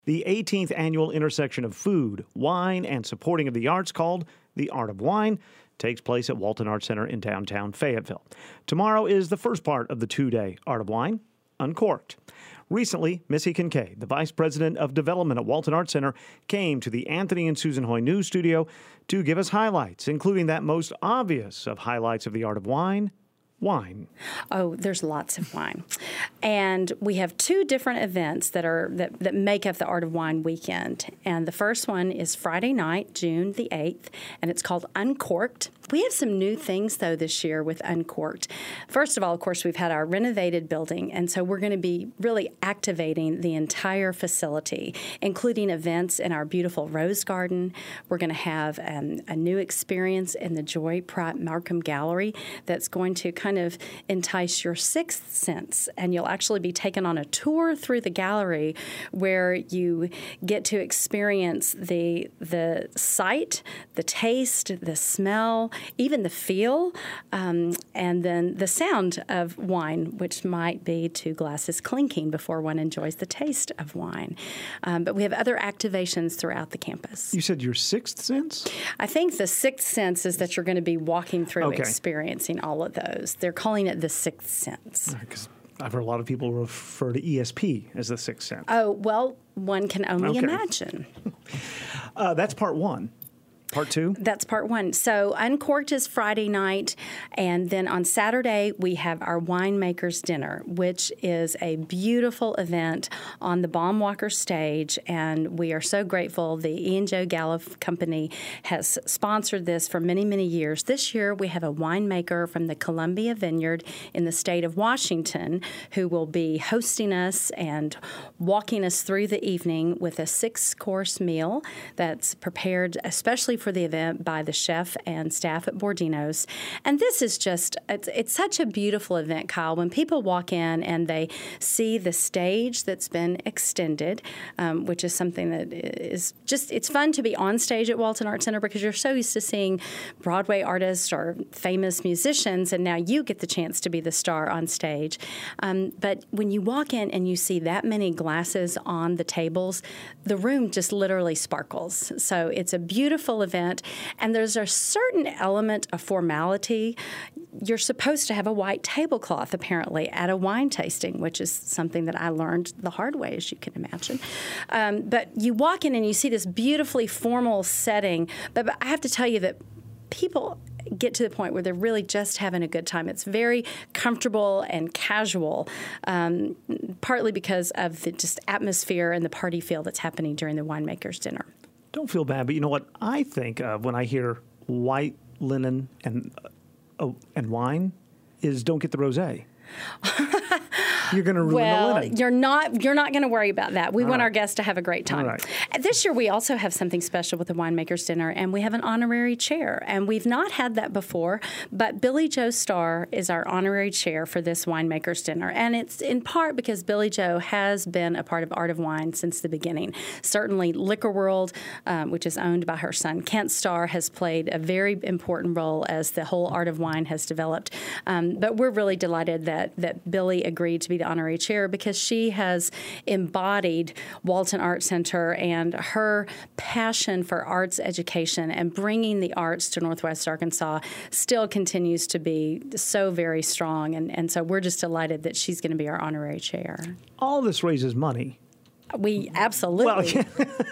The 18th annual intersection of food, wine, and supporting of the arts, called The Art of Wine, takes place at Walton Arts Center in downtown Fayetteville. Tomorrow is the first part of the two-day Art of Wine, Uncorked. Recently, Missy Kincaid, the Vice President of Development at Walton Arts Center, came to the Anthony and Susan Hoy News Studio to give us highlights, including that most obvious of highlights of The Art of Wine, wine. Oh, there's lots of wine. And we have two different events that make up the Art of Wine weekend. And the first one is Friday night, June the 8th, and it's called Uncorked. We have some new things, though, this year with Uncorked. First of all, of course, we've had our renovated building, and so we're going to be really activating the entire facility, including events in our beautiful Rose Garden. We're going to have a new experience in the Joy Pratt Markham Gallery that's going to kind of entice your sixth sense, and you'll actually be taken on a tour through the gallery where you get to experience the sight, the taste, the smell, even the feel, and then the sound of wine, which might be two glasses clinking before one enjoys the taste of wine. But we have other activations throughout the campus. You said your sixth sense? I think the sixth sense is that you're going to be walking through experiencing all of those. They're calling it the sixth sense. Because I've heard a lot of people refer to ESP as the sixth sense. Oh, well, one can only imagine. That's part one. Part two? That's part one. So Uncorked is Friday night, and then on Saturday we have our Winemakers Dinner, which is a beautiful event on the Baumwalker stage, and we are so grateful. The Ian Joe Gallup Company has sponsored this for many, many years. This year we have a winemaker from the Columbia Vineyard in the state of Washington who will be hosting us and walking us through the evening with a 6-course meal that's prepared especially for the event by the chef and staff at Bordino's. And this is just, it's such a beautiful event, Kyle. When people walk in and they see the stage that's been extended, which is something that is just, it's fun to be on stage at Walton Arts Center because you're so used to seeing Broadway artists or famous musicians, and now you get the chance to be the star on stage. But when you walk in and you see that many glasses on the tables, the room just literally sparkles. So it's a beautiful event, and there's a certain element of formality. You're supposed to have a white tablecloth, apparently, at a wine tasting, which is something that I learned the hard way, as you can imagine. But you walk in and you see this beautifully formal setting, but I have to tell you that people get to the point where they're really just having a good time. It's very comfortable and casual, partly because of the just atmosphere and the party feel that's happening during the Winemakers Dinner. Don't feel bad, but you know what I think of when I hear white linen and wine is don't get the rosé. You're going to ruin the linen. You're not going to worry about that. We want our guests to have a great time. All right. This year, we also have something special with the Winemakers Dinner, and we have an honorary chair. And we've not had that before, but Billy Joe Starr is our honorary chair for this Winemakers Dinner. And it's in part because Billy Joe has been a part of Art of Wine since the beginning. Certainly, Liquor World, which is owned by her son Kent Starr, has played a very important role as the whole Art of Wine has developed. But we're really delighted that Billy agreed to be the honorary chair because she has embodied Walton Arts Center, and her passion for arts education and bringing the arts to Northwest Arkansas still continues to be so very strong. And so we're just delighted that she's going to be our honorary chair. All this raises money. We absolutely.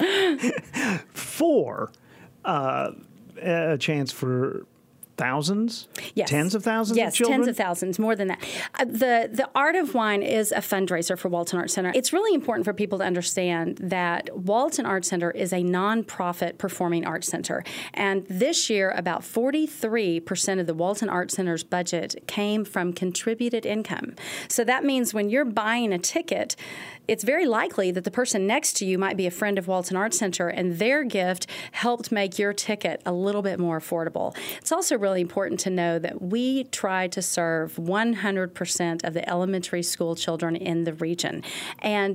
For a chance for thousands? Yes. Tens of thousands of children? Tens of thousands, more than that. The Art of Wine is a fundraiser for Walton Arts Center. It's really important for people to understand that Walton Arts Center is a nonprofit performing arts center. And this year, about 43% of the Walton Arts Center's budget came from contributed income. So that means when you're buying a ticket, it's very likely that the person next to you might be a friend of Walton Arts Center, and their gift helped make your ticket a little bit more affordable. It's also really important to know that we try to serve 100% of the elementary school children in the region. And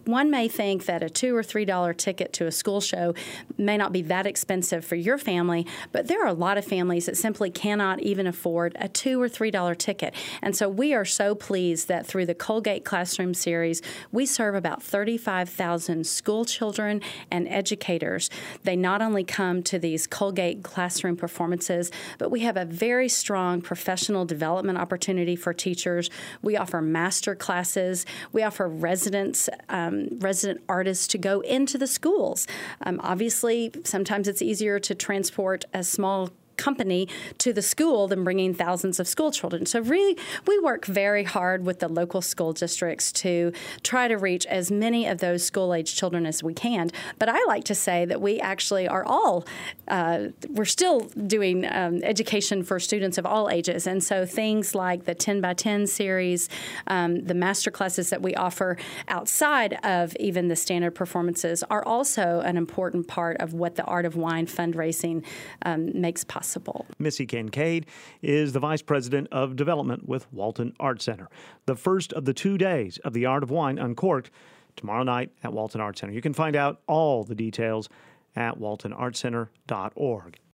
one may think that a $2 or $3 ticket to a school show may not be that expensive for your family, but there are a lot of families that simply cannot even afford a $2 or $3 ticket. And so we are so pleased that through the Colgate Classroom Series, we serve about 35,000 school children and educators. They not only come to these Colgate Classroom performances, but we have a very strong professional development opportunity for teachers. We offer master classes. We offer resident artists to go into the schools. Obviously, sometimes it's easier to transport a small company to the school than bringing thousands of school children. So really, we work very hard with the local school districts to try to reach as many of those school-age children as we can. But I like to say that we actually are we're still doing education for students of all ages. And so things like the 10 by 10 series, the master classes that we offer outside of even the standard performances are also an important part of what the Art of Wine fundraising makes possible. Missy Kincaid is the Vice President of Development with Walton Art Center. The first of the 2 days of the Art of Wine Uncorked tomorrow night at Walton Art Center. You can find out all the details at waltonartcenter.org.